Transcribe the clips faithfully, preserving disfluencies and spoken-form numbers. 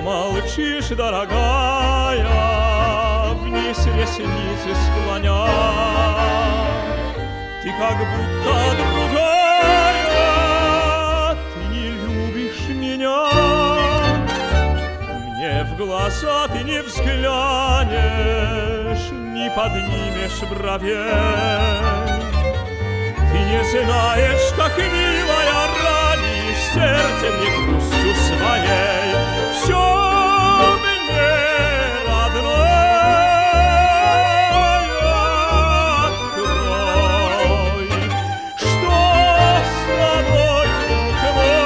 молчишь, дорогая, вниз ресницы склоня? Ты как будто другая, ты не любишь меня. Мне в глаза ты не взглянешь, не поднимешь бровей. Ты не знаешь, как милая ранишь сердце мне грустью своей. Все мне родное открой, что с тобой, друг мой?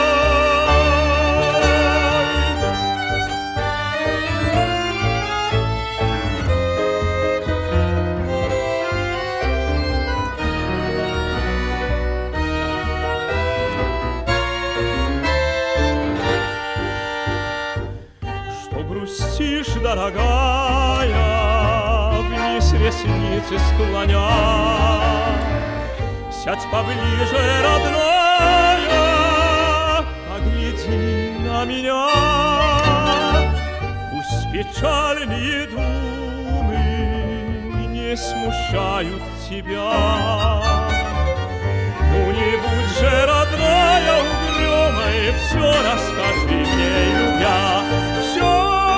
Грустишь, дорогая, вниз ресницы склоня. Сядь поближе, родная, погляди на меня. Пусть печальные думы не смущают тебя. Ну не будь же, родная, угрюмой, все расскажи мне, любя, все.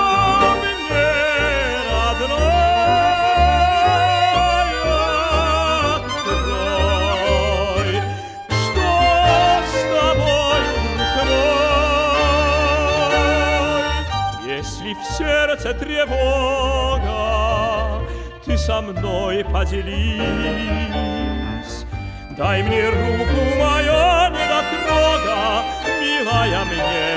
Если в сердце тревога, ты со мной поделись. Дай мне руку, моя недотрога, милая мне.